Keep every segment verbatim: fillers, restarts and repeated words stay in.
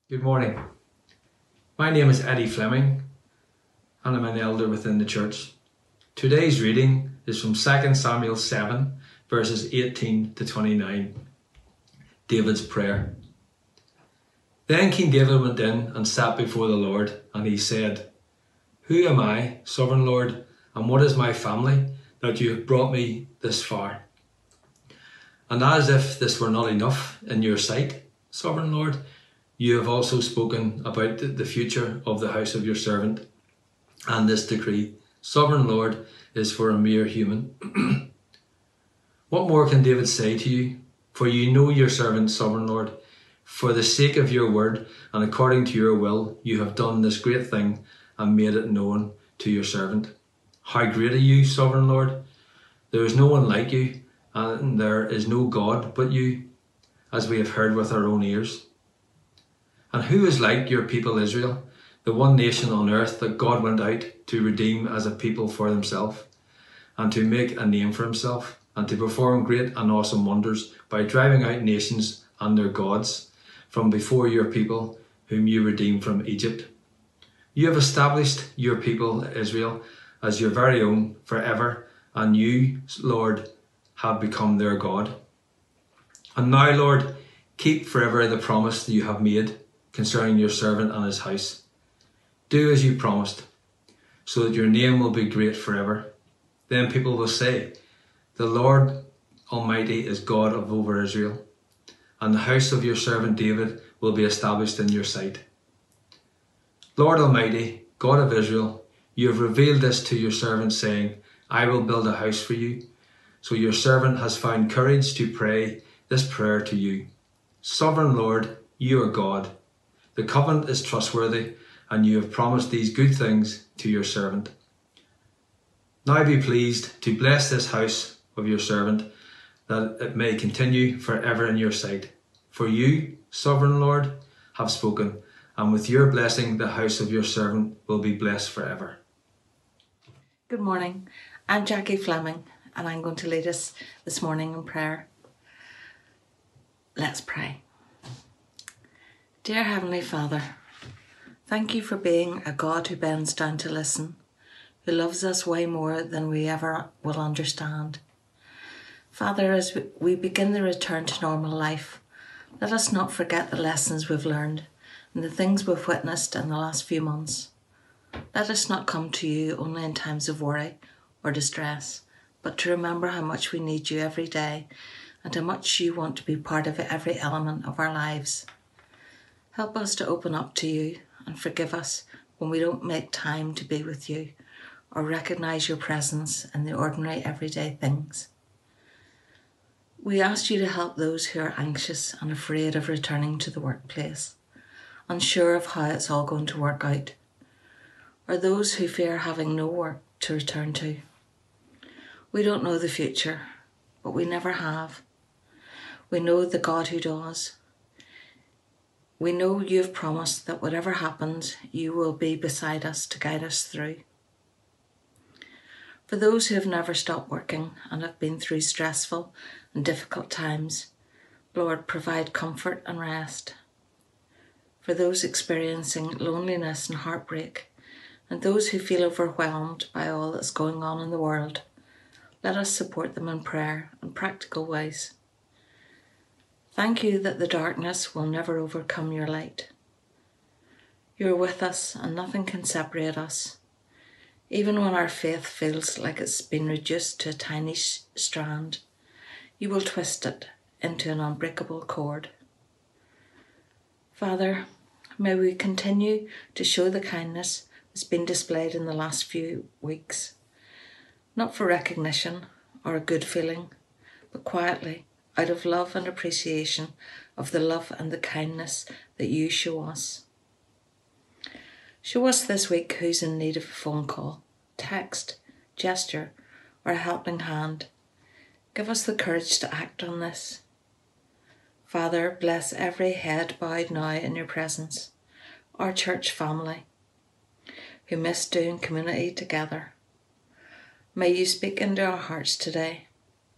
Good morning. My name is Eddie Fleming and I'm an elder within the church. Today's reading is from Second Samuel seven, verses eighteen to twenty-nine. David's prayer. Then King David went in and sat before the Lord, and he said, Who am I, sovereign Lord, and what is my family, that you have brought me this far? And as if this were not enough in your sight, sovereign Lord, you have also spoken about the future of the house of your servant, and this decree, sovereign Lord, is for a mere human. What more can David say to you? For you know your servant, sovereign Lord. For the sake of your word and according to your will, you have done this great thing and made it known to your servant. How great are you, sovereign Lord? There is no one like you, and there is no God but you, as we have heard with our own ears. And who is like your people Israel, the one nation on earth that God went out to redeem as a people for himself, and to make a name for himself, and to perform great and awesome wonders by driving out nations and their gods from before your people, whom you redeemed from Egypt? You have established your people Israel as your very own forever, and you, Lord, have become their God. And now, Lord, keep forever the promise that you have made concerning your servant and his house. Do as you promised, so that your name will be great forever. Then people will say, The Lord Almighty is God of over Israel, and the house of your servant David will be established in your sight. Lord Almighty, God of Israel, you have revealed this to your servant, saying, I will build a house for you. So your servant has found courage to pray this prayer to you. Sovereign Lord, you are God. The covenant is trustworthy, and you have promised these good things to your servant. Now be pleased to bless this house of your servant, that it may continue forever in your sight. For you, sovereign Lord, have spoken, and with your blessing the house of your servant will be blessed forever. Good morning. I'm Jackie Fleming, and I'm going to lead us this morning in prayer. Let's pray. Dear Heavenly Father, thank you for being a God who bends down to listen, who loves us way more than we ever will understand. Father, as we begin the return to normal life, let us not forget the lessons we've learned and the things we've witnessed in the last few months. Let us not come to you only in times of worry or distress, but to remember how much we need you every day and how much you want to be part of every element of our lives. Help us to open up to you and forgive us when we don't make time to be with you or recognise your presence in the ordinary everyday things. We ask you to help those who are anxious and afraid of returning to the workplace, unsure of how it's all going to work out, or those who fear having no work to return to. We don't know the future, but we never have. We know the God who does. We know you have promised that whatever happens, you will be beside us to guide us through. For those who have never stopped working and have been through stressful and difficult times, Lord, provide comfort and rest. For those experiencing loneliness and heartbreak, and those who feel overwhelmed by all that's going on in the world, let us support them in prayer and practical ways. Thank you that the darkness will never overcome your light. You are with us and nothing can separate us. Even when our faith feels like it's been reduced to a tiny strand, you will twist it into an unbreakable cord. Father, may we continue to show the kindness that's been displayed in the last few weeks, not for recognition or a good feeling, but quietly, out of love and appreciation of the love and the kindness that you show us. Show us this week who's in need of a phone call, text, gesture, or a helping hand. Give us the courage to act on this. Father, bless every head bowed now in your presence, our church family, who miss doing community together. May you speak into our hearts today.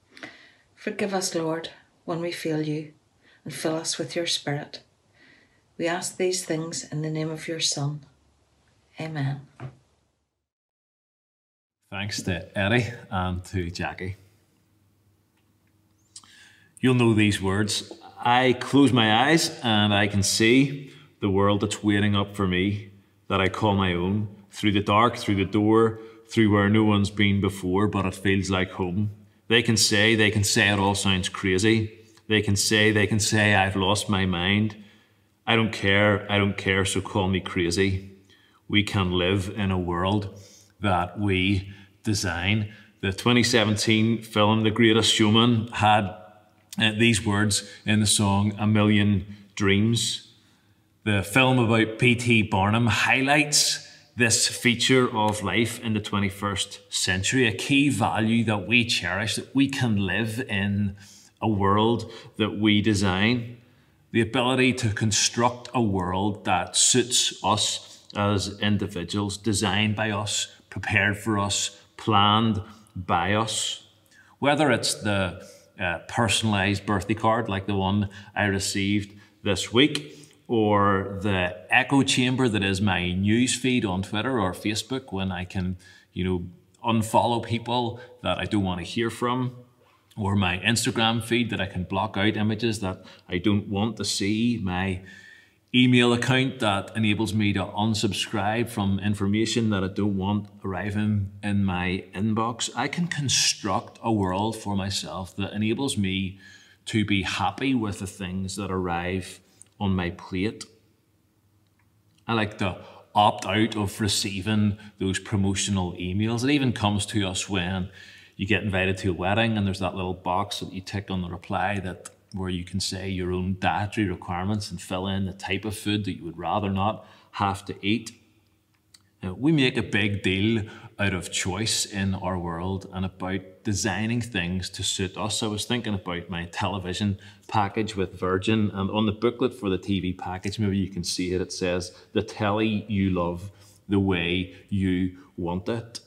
Forgive us, Lord, when we fail you, and fill us with your Spirit. We ask these things in the name of your Son. Amen. Thanks to Eddie and to Jackie. You'll know these words. I close my eyes and I can see the world that's waiting up for me, that I call my own, through the dark, through the door, through where no one's been before, but it feels like home. They can say, they can say it all sounds crazy. They can say, they can say I've lost my mind. I don't care, I don't care, so call me crazy. We can live in a world that we design. The twenty seventeen film The Greatest Showman had uh, these words in the song A Million Dreams. The film about P T Barnum highlights this feature of life in the twenty-first century, a key value that we cherish, that we can live in a world that we design. The ability to construct a world that suits us as individuals, designed by us, prepared for us, planned by us. Whether it's the uh, personalised birthday card like the one I received this week, or the echo chamber that is my news feed on Twitter or Facebook when I can, you know, unfollow people that I don't want to hear from, or my Instagram feed that I can block out images that I don't want to see, my email account that enables me to unsubscribe from information that I don't want arriving in my inbox. I can construct a world for myself that enables me to be happy with the things that arrive on my plate. I like to opt out of receiving those promotional emails. It even comes to us when you get invited to a wedding and there's that little box that you tick on the reply that where you can say your own dietary requirements and fill in the type of food that you would rather not have to eat. Now, we make a big deal out of choice in our world and about designing things to suit us. I was thinking about my television package with Virgin, and on the booklet for the T V package, maybe you can see it, it says, the telly you love the way you want it.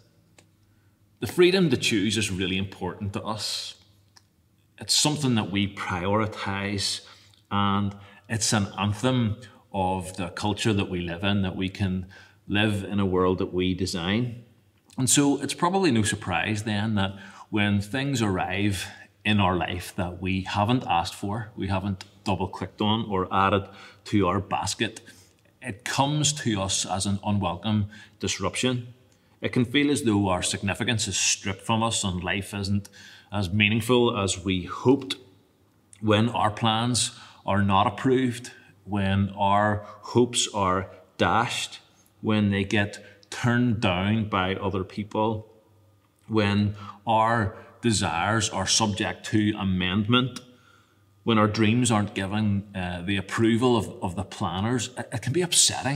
The freedom to choose is really important to us. It's something that we prioritize, and it's an anthem of the culture that we live in, that we can live in a world that we design. And so it's probably no surprise then that when things arrive in our life that we haven't asked for, we haven't double clicked on or added to our basket, it comes to us as an unwelcome disruption. It can feel as though our significance is stripped from us and life isn't as meaningful as we hoped, when our plans are not approved, when our hopes are dashed, when they get turned down by other people, when our desires are subject to amendment, when our dreams aren't given uh, the approval of, of the planners. It, it can be upsetting.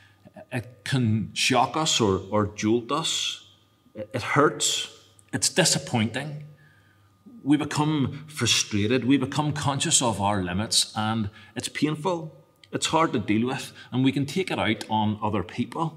It can shock us or, or jolt us. It, it hurts. It's disappointing. We become frustrated, we become conscious of our limits, and it's painful, it's hard to deal with, and we can take it out on other people.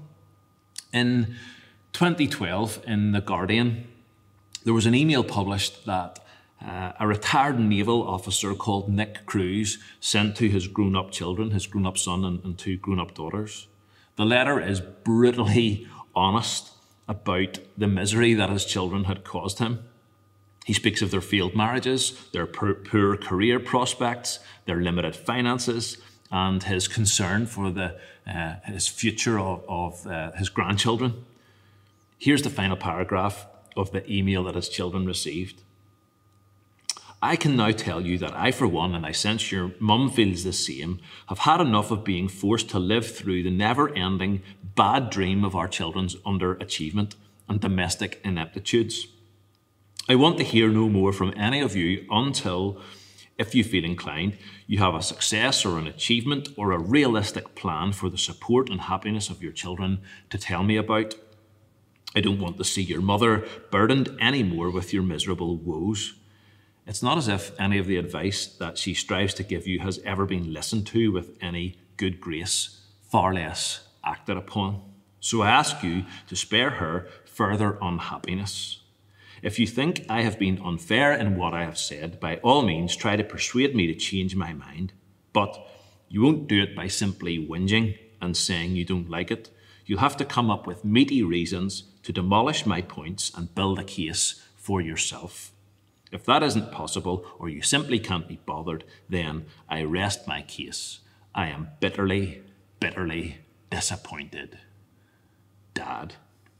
In twenty twelve, in The Guardian, there was an email published that uh, a retired naval officer called Nick Cruz sent to his grown-up children, his grown-up son and, and two grown-up daughters. The letter is brutally honest about the misery that his children had caused him. He speaks of their failed marriages, their poor, poor career prospects, their limited finances, and his concern for the uh, his future of, of uh, his grandchildren. Here's the final paragraph of the email that his children received. I can now tell you that I, for one, and I sense your mum feels the same, have had enough of being forced to live through the never-ending bad dream of our children's underachievement and domestic ineptitudes. I want to hear no more from any of you until, if you feel inclined, you have a success or an achievement or a realistic plan for the support and happiness of your children to tell me about. I don't want to see your mother burdened any more with your miserable woes. It's not as if any of the advice that she strives to give you has ever been listened to with any good grace, far less acted upon. So I ask you to spare her further unhappiness. If you think I have been unfair in what I have said, by all means try to persuade me to change my mind. But You won't do it by simply whinging and saying you don't like it. You'll have to come up with meaty reasons to demolish my points and build a case for yourself. If that isn't possible, or you simply can't be bothered, then I rest my case. I am bitterly, bitterly disappointed. Dad.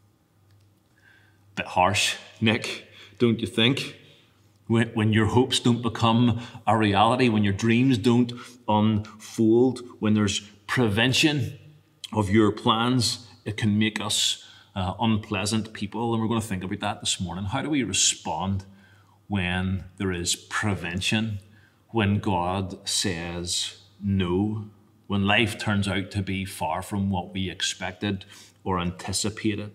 Bit harsh, Nick, don't you think? When, when your hopes don't become a reality, when your dreams don't unfold, when there's prevention of your plans, it can make us uh, unpleasant people. And we're going to think about that this morning. How do we respond when there is prevention, when God says no, when life turns out to be far from what we expected or anticipated,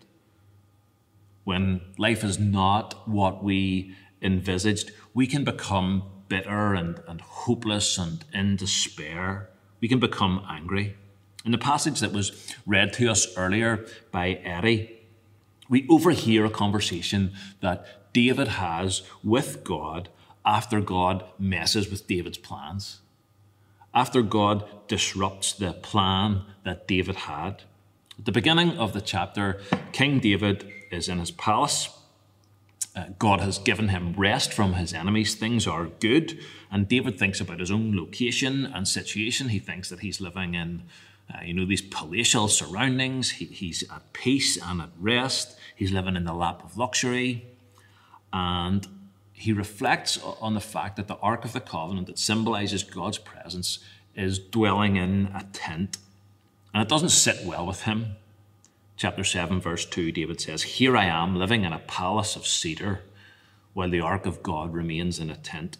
when life is not what we envisaged? We can become bitter and, and hopeless and in despair. We can become angry. In the passage that was read to us earlier by Eddie, we overhear a conversation that David has with God after God messes with David's plans, after God disrupts the plan that David had. At the beginning of the chapter, King David is in his palace. Uh, God has given him rest from his enemies. Things are good. And David thinks about his own location and situation. He thinks that he's living in, uh, you know, these palatial surroundings. He, he's at peace and at rest. He's living in the lap of luxury. And he reflects on the fact that the Ark of the Covenant that symbolizes God's presence is dwelling in a tent. And it doesn't sit well with him. Chapter seven, verse two, David says, "Here I am, living in a palace of cedar, while the ark of God remains in a tent."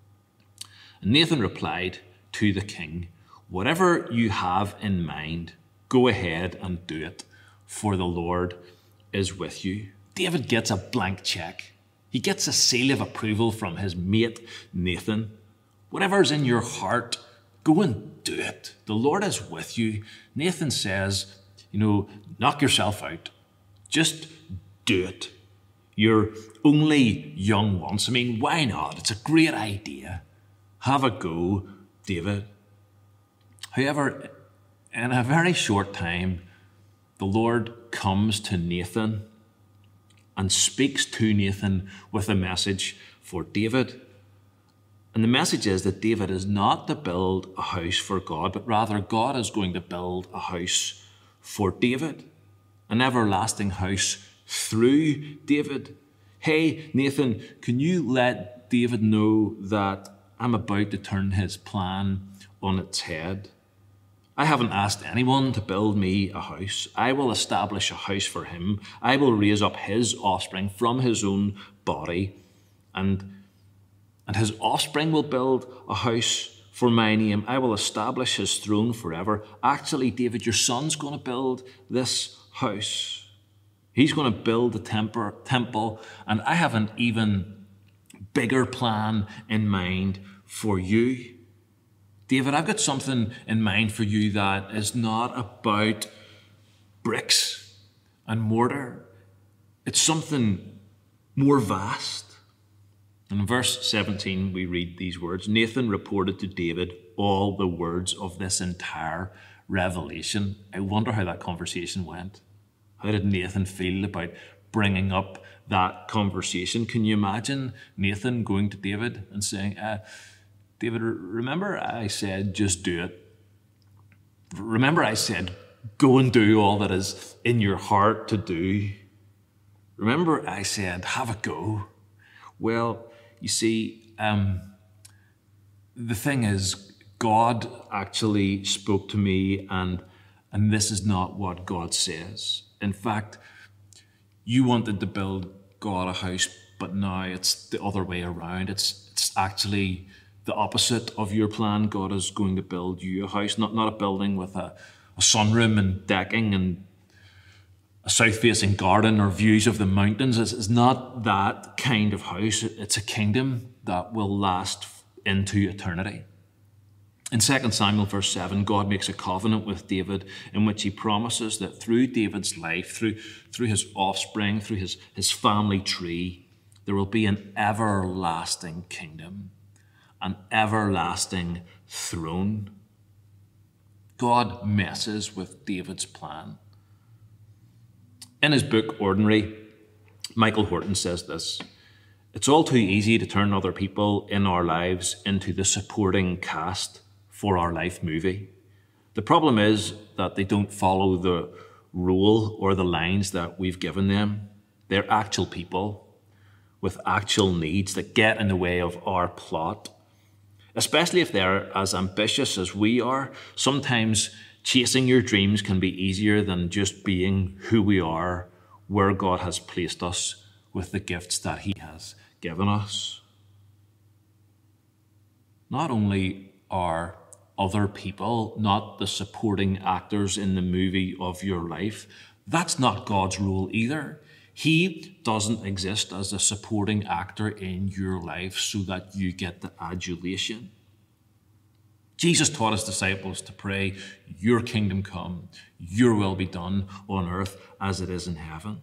And Nathan replied to the king, "Whatever you have in mind, go ahead and do it, for the Lord is with you." David gets a blank check. He gets a seal of approval from his mate, Nathan. Whatever's in your heart, go and do it. The Lord is with you. Nathan says, you know, knock yourself out. Just do it. You're only young once. I mean, why not? It's a great idea. Have a go, David. However, in a very short time, the Lord comes to Nathan and speaks to Nathan with a message for David. And the message is that David is not to build a house for God, but rather God is going to build a house for David, an everlasting house through David. Hey, Nathan, can you let David know that I'm about to turn his plan on its head? I haven't asked anyone to build me a house. I will establish a house for him. I will raise up his offspring from his own body, and, and his offspring will build a house for my name. I will establish his throne forever. Actually, David, your son's going to build this house. He's going to build the temper, temple, and I have an even bigger plan in mind for you. David, I've got something in mind for you that is not about bricks and mortar. It's something more vast. In verse seventeen, we read these words, "Nathan reported to David all the words of this entire revelation." I wonder how that conversation went. How did Nathan feel about bringing up that conversation? Can you imagine Nathan going to David and saying, uh, David, remember I said just do it. Remember I said go and do all that is in your heart to do. Remember I said have a go. Well, you see, um, the thing is, God actually spoke to me, and and this is not what God says. In fact, you wanted to build God a house, but now it's the other way around. It's it's actually the opposite of your plan. God is going to build you a house, not, not a building with a, a sunroom and decking and a south-facing garden or views of the mountains. It's, it's not that kind of house. It's a kingdom that will last into eternity. In Second Samuel verse seven, God makes a covenant with David in which he promises that through David's life, through, through his offspring, through his, his family tree, there will be an everlasting kingdom, an everlasting throne. God messes with David's plan. In his book, Ordinary, Michael Horton says this: "It's all too easy to turn other people in our lives into the supporting cast for our life movie. The problem is that they don't follow the rule or the lines that we've given them. They're actual people with actual needs that get in the way of our plot. Especially if they're as ambitious as we are, sometimes chasing your dreams can be easier than just being who we are, where God has placed us with the gifts that he has given us." Not only are other people not the supporting actors in the movie of your life, that's not God's rule either. He doesn't exist as a supporting actor in your life so that you get the adulation. Jesus taught his disciples to pray, "Your kingdom come, your will be done on earth as it is in heaven."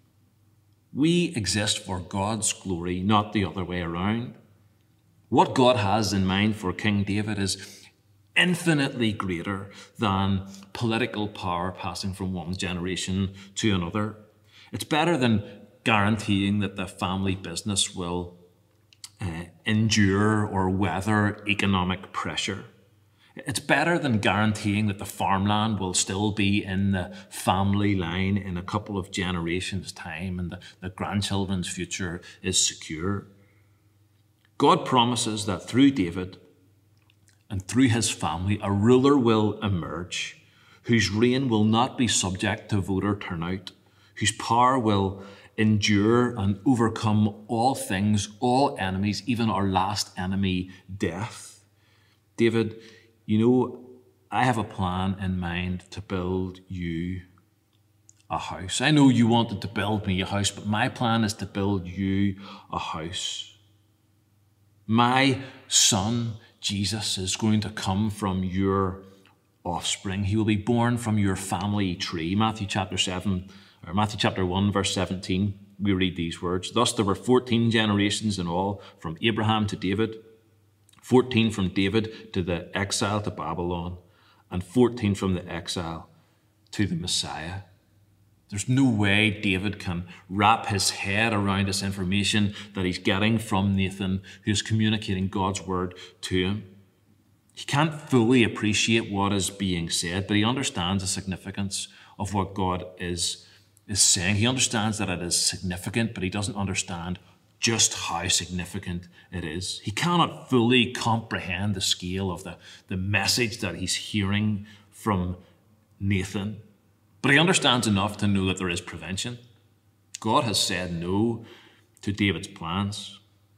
We exist for God's glory, not the other way around. What God has in mind for King David is infinitely greater than political power passing from one generation to another. It's better than guaranteeing that the family business will uh, endure or weather economic pressure. It's better than guaranteeing that the farmland will still be in the family line in a couple of generations' time and the, the grandchildren's future is secure. God promises that through David and through his family, a ruler will emerge whose reign will not be subject to voter turnout, whose power will endure and overcome all things, all enemies, even our last enemy, death. David, you know, I have a plan in mind to build you a house. I know you wanted to build me a house, but my plan is to build you a house. My son, Jesus, is going to come from your offspring. He will be born from your family tree. Matthew chapter seven, or Matthew chapter one, verse seventeen, we read these words: "Thus there were fourteen generations in all, from Abraham to David, fourteen from David to the exile to Babylon, and fourteen from the exile to the Messiah." There's no way David can wrap his head around this information that he's getting from Nathan, who's communicating God's word to him. He can't fully appreciate what is being said, but he understands the significance of what God is, is saying. He understands that it is significant, but he doesn't understand just how significant it is. He cannot fully comprehend the scale of the, the message that he's hearing from Nathan. But he understands enough to know that there is prevention. God has said no to David's plans.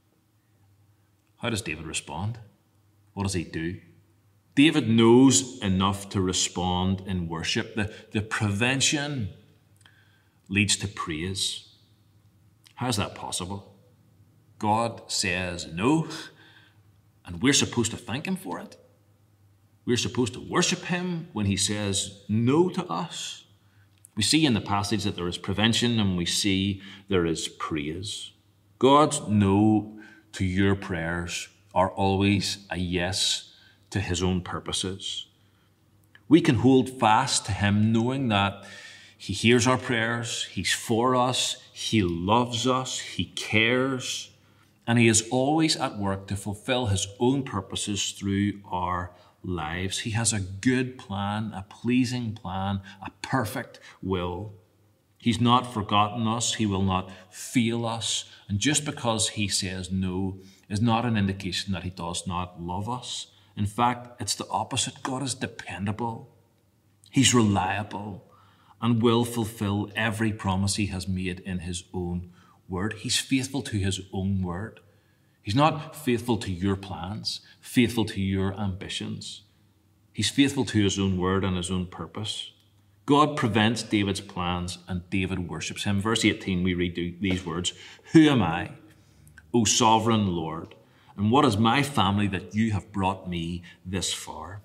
How does David respond? What does he do? David knows enough to respond in worship. The, the prevention leads to praise. How is that possible? God says no, and we're supposed to thank him for it. We're supposed to worship him when he says no to us. We see in the passage that there is prevention, and we see there is praise. God's no to your prayers are always a yes to his own purposes. We can hold fast to him knowing that he hears our prayers, he's for us, he loves us, he cares, and he is always at work to fulfill his own purposes through our lives. He has a good plan, a pleasing plan, a perfect will. He's not forgotten us. He will not fail us. And just because he says no is not an indication that he does not love us. In fact, it's the opposite. God is dependable. He's reliable and will fulfill every promise he has made in his own word. He's faithful to his own word. He's not faithful to your plans, faithful to your ambitions. He's faithful to his own word and his own purpose. God prevents David's plans and David worships him. Verse eighteen, we read these words: "Who am I, O sovereign Lord? And what is my family that you have brought me this far?"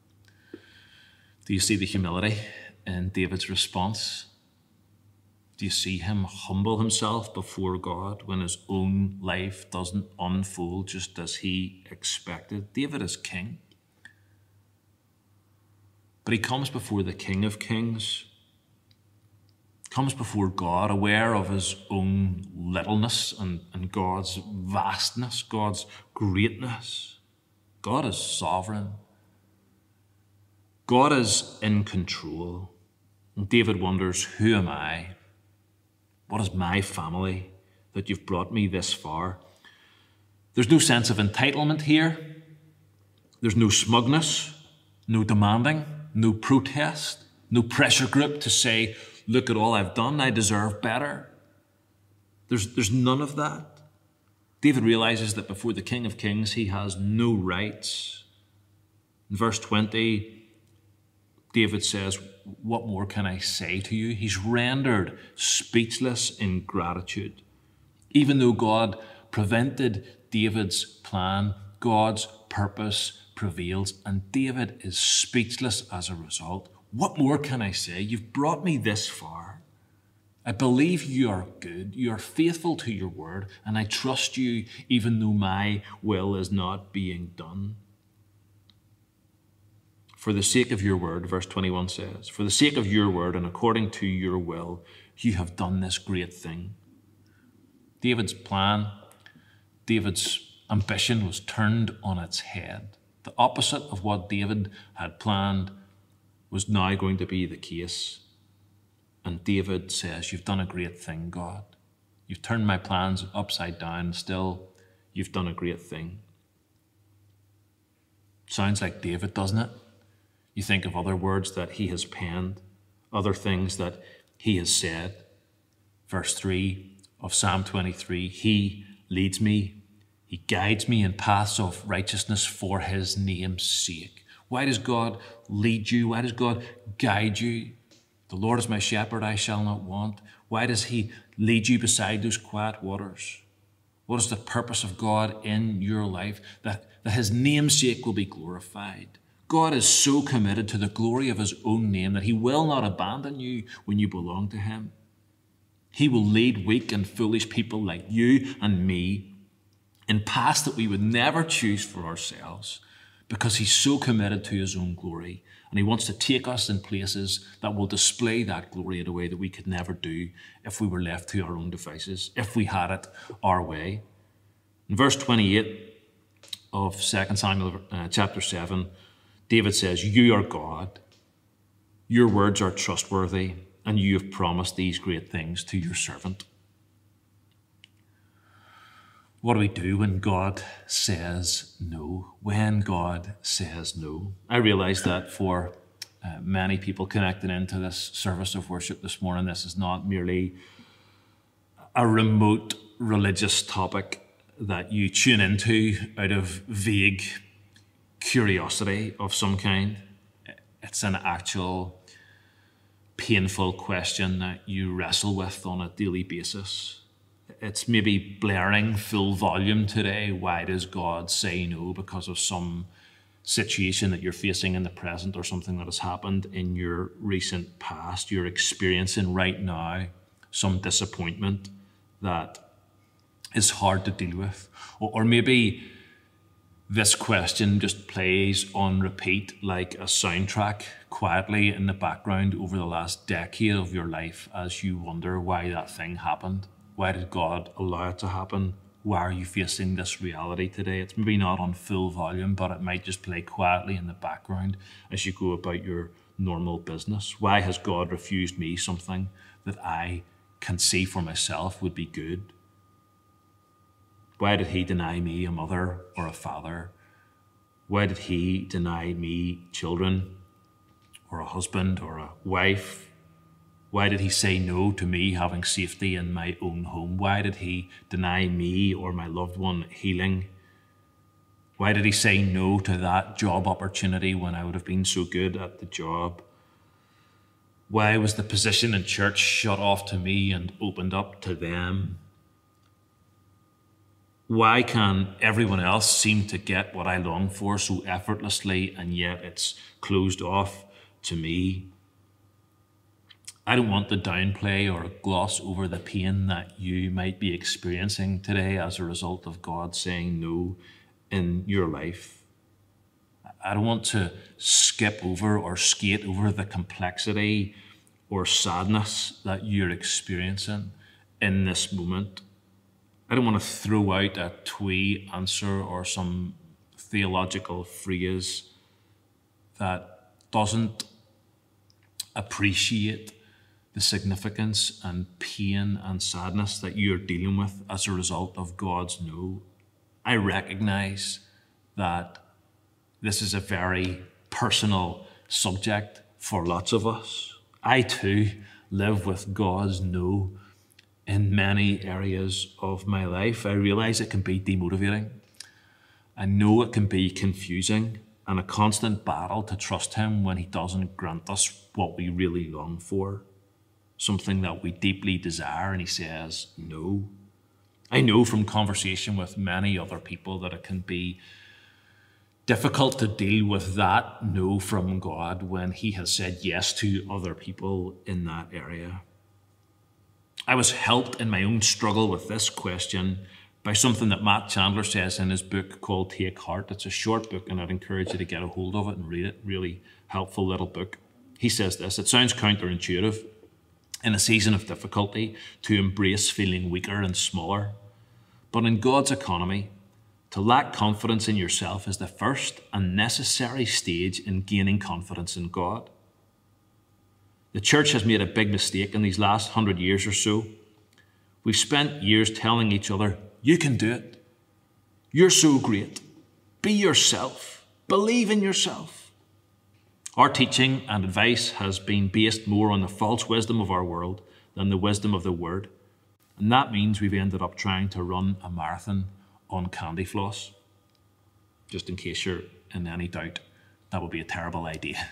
Do you see the humility in David's response? Do you see him humble himself before God when his own life doesn't unfold just as he expected? David is king. But he comes before the King of Kings, comes before God, aware of his own littleness and, and God's vastness, God's greatness. God is sovereign. God is in control. And David wonders, who am I? What is my family that you've brought me this far? There's no sense of entitlement here. There's no smugness, no demanding, no protest, no pressure group to say, look at all I've done, I deserve better. There's, there's none of that. David realizes that before the King of Kings, he has no rights. In verse twenty, David says, what more can I say to you? He's rendered speechless in gratitude. Even though God prevented David's plan, God's purpose prevails, and David is speechless as a result. What more can I say? You've brought me this far. I believe you are good, you are faithful to your word, and I trust you even though my will is not being done. For the sake of your word, verse twenty-one says, for the sake of your word and according to your will, you have done this great thing. David's plan, David's ambition was turned on its head. The opposite of what David had planned was now going to be the case. And David says, you've done a great thing, God. You've turned my plans upside down. Still, you've done a great thing. Sounds like David, doesn't it? You think of other words that he has penned, other things that he has said. Verse three of Psalm twenty-three, he leads me, he guides me in paths of righteousness for his name's sake. Why does God lead you? Why does God guide you? The Lord is my shepherd, I shall not want. Why does he lead you beside those quiet waters? What is the purpose of God in your life? That, that his name's sake will be glorified. God is so committed to the glory of his own name that he will not abandon you when you belong to him. He will lead weak and foolish people like you and me in paths that we would never choose for ourselves, because he's so committed to his own glory, and he wants to take us in places that will display that glory in a way that we could never do if we were left to our own devices, if we had it our way. In verse twenty-eight of Second Samuel uh, chapter seven, David says, you are God, your words are trustworthy, and you have promised these great things to your servant. What do we do when God says no? When God says no? I realize that for uh, many people connected into this service of worship this morning, this is not merely a remote religious topic that you tune into out of vague curiosity of some kind. It's an actual painful question that you wrestle with on a daily basis. It's maybe blaring full volume today. Why does God say no? Because of some situation that you're facing in the present, or something that has happened in your recent past. You're experiencing right now some disappointment that is hard to deal with. Or, or maybe this question just plays on repeat like a soundtrack quietly in the background over the last decade of your life as you wonder why that thing happened. Why did God allow it to happen? Why are you facing this reality today? It's maybe not on full volume, but it might just play quietly in the background as you go about your normal business. Why has God refused me something that I can see for myself would be good? Why did he deny me a mother or a father? Why did he deny me children or a husband or a wife? Why did he say no to me having safety in my own home? Why did he deny me or my loved one healing? Why did he say no to that job opportunity when I would have been so good at the job? Why was the position in church shut off to me and opened up to them? Why can everyone else seem to get what I long for so effortlessly, and yet it's closed off to me? I don't want to downplay or gloss over the pain that you might be experiencing today as a result of God saying no in your life. I don't want to skip over or skate over the complexity or sadness that you're experiencing in this moment. I don't want to throw out a twee answer or some theological phrase that doesn't appreciate the significance and pain and sadness that you're dealing with as a result of God's no. I recognize that this is a very personal subject for lots of us. I too live with God's no in many areas of my life. I realize it can be demotivating. I know it can be confusing and a constant battle to trust him when he doesn't grant us what we really long for, something that we deeply desire, and he says no. I know from conversation with many other people that it can be difficult to deal with that no from God when he has said yes to other people in that area. I was helped in my own struggle with this question by something that Matt Chandler says in his book called Take Heart. It's a short book, and I'd encourage you to get a hold of it and read it. Really helpful little book. He says this: it sounds counterintuitive in a season of difficulty to embrace feeling weaker and smaller. But in God's economy, to lack confidence in yourself is the first and necessary stage in gaining confidence in God. The church has made a big mistake in these last hundred years or so. We've spent years telling each other, you can do it. You're so great. Be yourself. Believe in yourself. Our teaching and advice has been based more on the false wisdom of our world than the wisdom of the Word. And that means we've ended up trying to run a marathon on candy floss. Just in case you're in any doubt, that would be a terrible idea.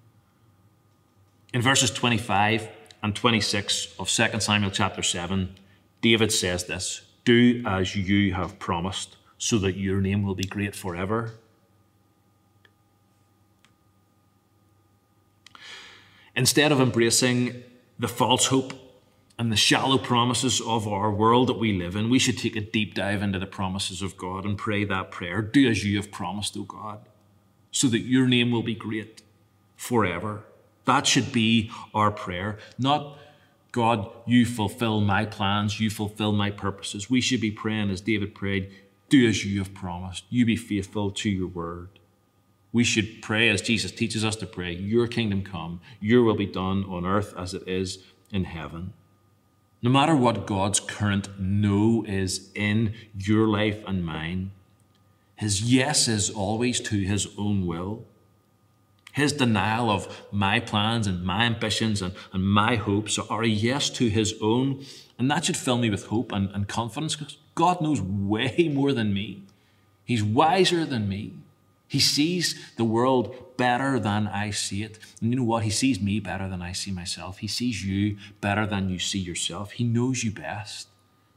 In verses twenty-five and twenty-six of Second Samuel chapter seven, David says this: do as you have promised, so that your name will be great forever. Instead of embracing the false hope and the shallow promises of our world that we live in, we should take a deep dive into the promises of God and pray that prayer. Do as you have promised, O God, so that your name will be great forever. That should be our prayer. Not, God, you fulfill my plans, you fulfill my purposes. We should be praying as David prayed, do as you have promised. You be faithful to your word. We should pray as Jesus teaches us to pray, your kingdom come, your will be done on earth as it is in heaven. No matter what God's current no is in your life and mine, his yes is always to his own will. His denial of my plans and my ambitions and, and my hopes are a yes to his own. And that should fill me with hope and, and confidence, because God knows way more than me. He's wiser than me. He sees the world better than I see it. And you know what? He sees me better than I see myself. He sees you better than you see yourself. He knows you best.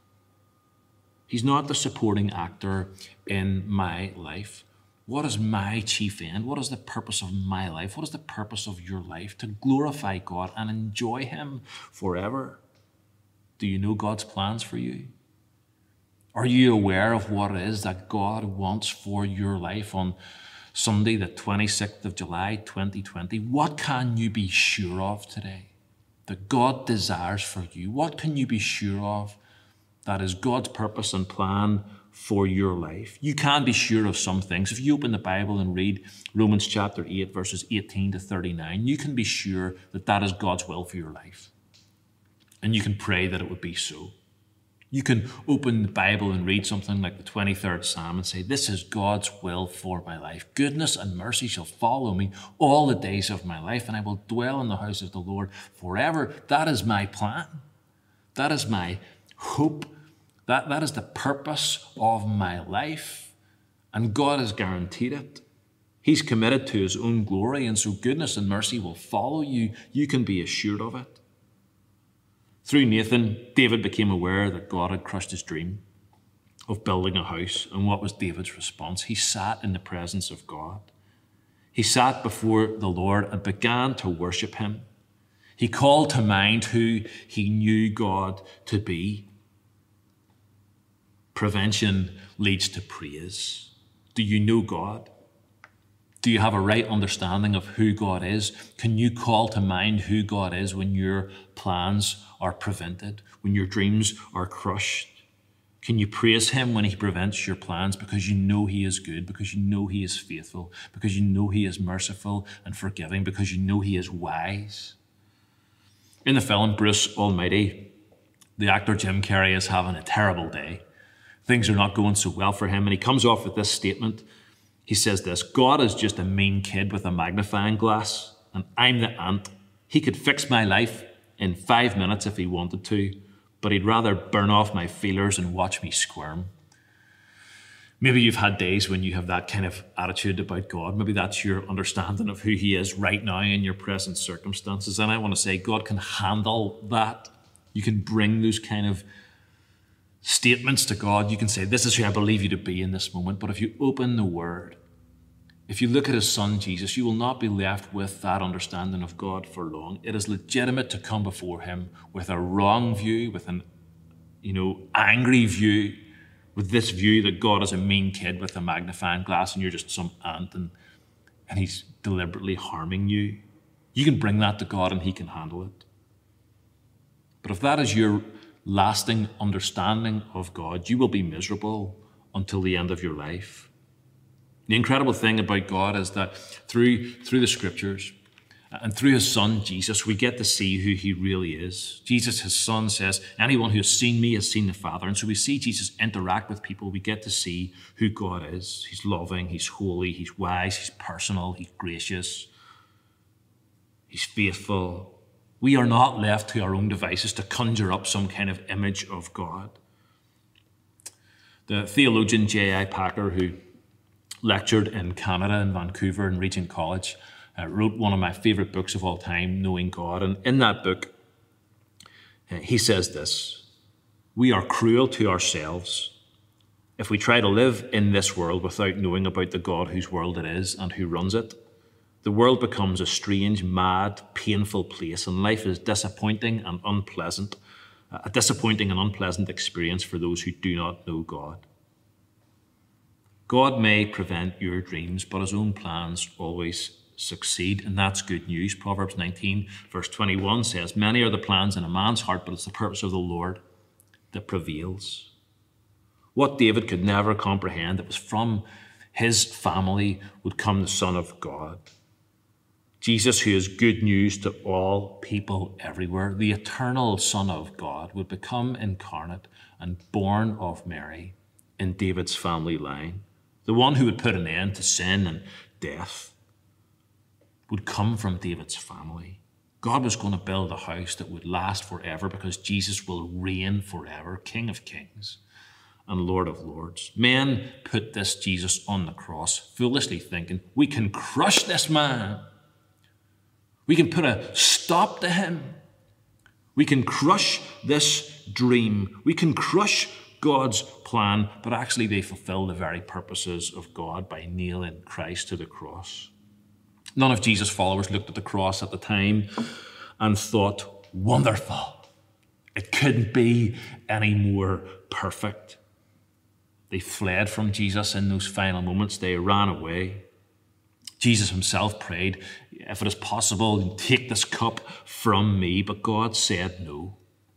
He's not the supporting actor in my life. What is my chief end? What is the purpose of my life? What is the purpose of your life? To glorify God and enjoy him forever. Do you know God's plans for you? Are you aware of what it is that God wants for your life on Sunday, the twenty-sixth of July, twenty twenty? What can you be sure of today that God desires for you? What can you be sure of that is God's purpose and plan for your life? You can be sure of some things. If you open the Bible and read Romans chapter eight, verses eighteen to thirty-nine, you can be sure that that is God's will for your life. And you can pray that it would be so. You can open the Bible and read something like the twenty-third Psalm and say, this is God's will for my life. Goodness and mercy shall follow me all the days of my life, and I will dwell in the house of the Lord forever. That is my plan. That is my hope. That, that is the purpose of my life. And God has guaranteed it. He's committed to his own glory, and so goodness and mercy will follow you. You can be assured of it. Through Nathan, David became aware that God had crushed his dream of building a house. And what was David's response? He sat in the presence of God. He sat before the Lord and began to worship him. He called to mind who he knew God to be. Prevention leads to praise. Do you know God? Do you have a right understanding of who God is? Can you call to mind who God is when your plans are prevented, when your dreams are crushed? Can you praise him when he prevents your plans because you know he is good, because you know he is faithful, because you know he is merciful and forgiving, because you know he is wise? In the film Bruce Almighty, the actor Jim Carrey is having a terrible day. Things are not going so well for him, and he comes off with this statement. He says this: God is just a mean kid with a magnifying glass, and I'm the ant. He could fix my life in five minutes if he wanted to, but he'd rather burn off my feelers and watch me squirm. Maybe you've had days when you have that kind of attitude about God. Maybe that's your understanding of who he is right now in your present circumstances. And I want to say God can handle that. You can bring those kind of statements to God. You can say, this is who I believe you to be in this moment. But if you open the word, if you look at his son Jesus, you will not be left with that understanding of God for long. It is legitimate to come before him with a wrong view, with an, you know, angry view, with this view that God is a mean kid with a magnifying glass and you're just some ant and, and he's deliberately harming you. You can bring that to God and he can handle it. But if that is your lasting understanding of God, you will be miserable until the end of your life. The incredible thing about God is that through, through the scriptures and through his son, Jesus, we get to see who he really is. Jesus, his son, says, anyone who has seen me has seen the Father. And so we see Jesus interact with people. We get to see who God is. He's loving, he's holy, he's wise, he's personal, he's gracious, he's faithful. We are not left to our own devices to conjure up some kind of image of God. The theologian J I Packer, who lectured in Canada, in Vancouver, in Regent College, uh, wrote one of my favourite books of all time, Knowing God. And in that book, uh, he says this: we are cruel to ourselves if we try to live in this world without knowing about the God whose world it is and who runs it. The world becomes a strange, mad, painful place, and life is disappointing and unpleasant, a disappointing and unpleasant experience for those who do not know God. God may prevent your dreams, but his own plans always succeed, and that's good news. Proverbs nineteen, verse twenty-one says, many are the plans in a man's heart, but it's the purpose of the Lord that prevails. What David could never comprehend, it was from his family would come the Son of God. Jesus, who is good news to all people everywhere, the eternal Son of God, would become incarnate and born of Mary in David's family line. The one who would put an end to sin and death would come from David's family. God was going to build a house that would last forever because Jesus will reign forever, King of Kings and Lord of Lords. Men put this Jesus on the cross, foolishly thinking, we can crush this man. We can put a stop to him. We can crush this dream. We can crush God's plan, but actually they fulfill the very purposes of God by nailing Christ to the cross. None of Jesus' followers looked at the cross at the time and thought, wonderful. It couldn't be any more perfect. They fled from Jesus in those final moments. They ran away. Jesus himself prayed, if it is possible, take this cup from me, but God said no.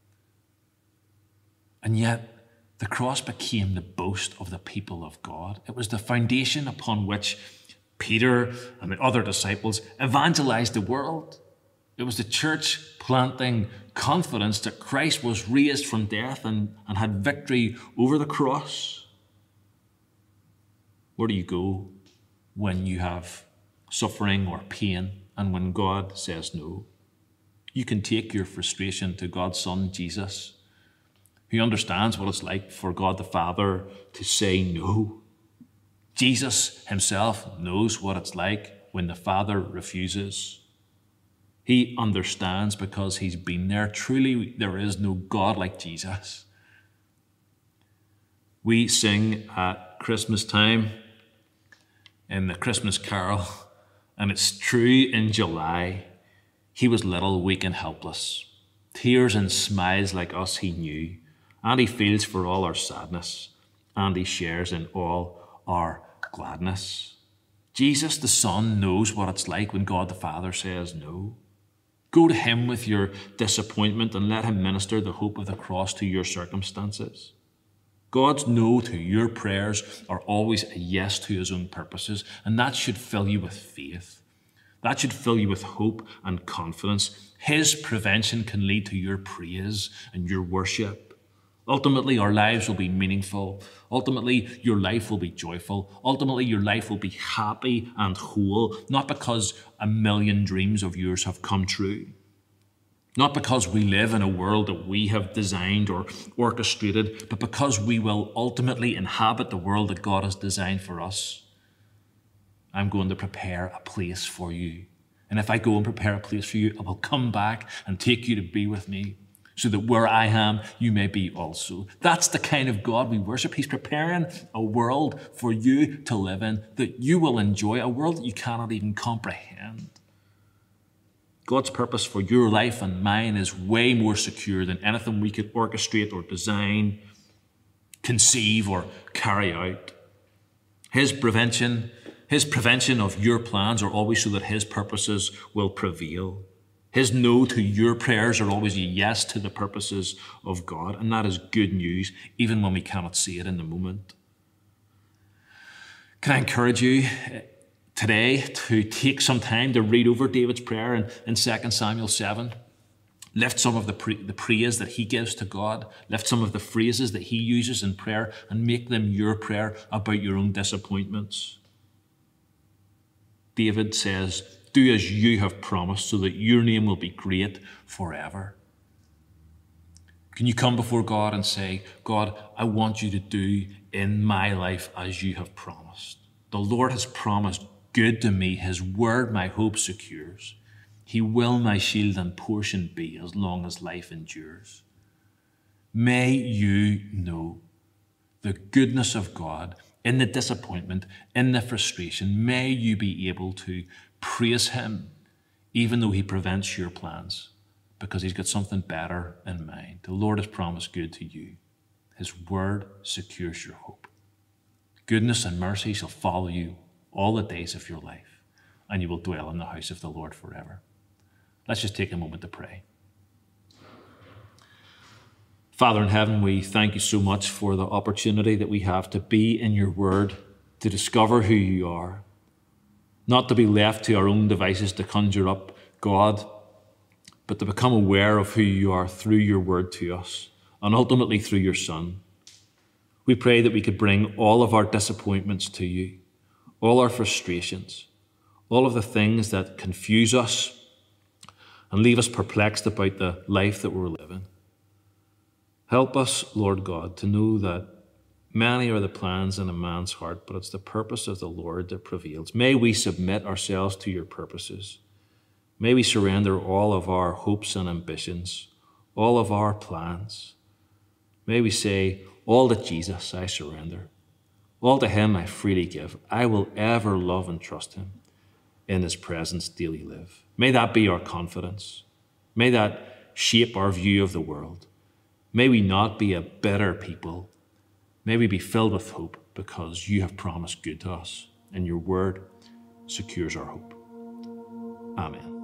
And yet, the cross became the boast of the people of God. It was the foundation upon which Peter and the other disciples evangelized the world. It was the church planting confidence that Christ was raised from death and, and had victory over the cross. Where do you go when you have suffering or pain and when God says no? You can take your frustration to God's Son, Jesus, who understands what it's like for God the Father to say no. Jesus himself knows what it's like when the Father refuses. He understands because he's been there. Truly, there is no God like Jesus. We sing at Christmas time in the Christmas carol, and it's true in July. He was little, weak and helpless. Tears and smiles like us he knew, and he feels for all our sadness, and he shares in all our gladness. Jesus, the Son, knows what it's like when God the Father says no. Go to him with your disappointment and let him minister the hope of the cross to your circumstances. God's no to your prayers are always a yes to his own purposes, and that should fill you with faith. That should fill you with hope and confidence. His prevention can lead to your praise and your worship. Ultimately, our lives will be meaningful. Ultimately, your life will be joyful. Ultimately, your life will be happy and whole, not because a million dreams of yours have come true. Not because we live in a world that we have designed or orchestrated, but because we will ultimately inhabit the world that God has designed for us. I'm going to prepare a place for you. And if I go and prepare a place for you, I will come back and take you to be with me, so that where I am, you may be also. That's the kind of God we worship. He's preparing a world for you to live in that you will enjoy, a world that you cannot even comprehend. God's purpose for your life and mine is way more secure than anything we could orchestrate or design, conceive or carry out. His prevention, his prevention of your plans are always so that his purposes will prevail. His no to your prayers are always a yes to the purposes of God, and that is good news, even when we cannot see it in the moment. Can I encourage you today to take some time to read over David's prayer in, in Second Samuel seven? Lift some of the, pre- the praise that he gives to God, lift some of the phrases that he uses in prayer, and make them your prayer about your own disappointments. David says, do as you have promised, so that your name will be great forever. Can you come before God and say, God, I want you to do in my life as you have promised. The Lord has promised good to me. His word my hope secures. He will my shield and portion be as long as life endures. May you know the goodness of God in the disappointment, in the frustration. May you be able to praise him, even though he prevents your plans, because he's got something better in mind. The Lord has promised good to you. His word secures your hope. Goodness and mercy shall follow you all the days of your life, and you will dwell in the house of the Lord forever. Let's just take a moment to pray. Father in heaven, we thank you so much for the opportunity that we have to be in your word, to discover who you are, not to be left to our own devices to conjure up God, but to become aware of who you are through your word to us, and ultimately through your Son. We pray that we could bring all of our disappointments to you, all our frustrations, all of the things that confuse us and leave us perplexed about the life that we're living. Help us, Lord God, to know that many are the plans in a man's heart, but it's the purpose of the Lord that prevails. May we submit ourselves to your purposes. May we surrender all of our hopes and ambitions, all of our plans. May we say, all to Jesus I surrender. All to him I freely give. I will ever love and trust him. In his presence daily live. May that be our confidence. May that shape our view of the world. May we not be a bitter people. May we be filled with hope, because you have promised good to us, and your word secures our hope. Amen.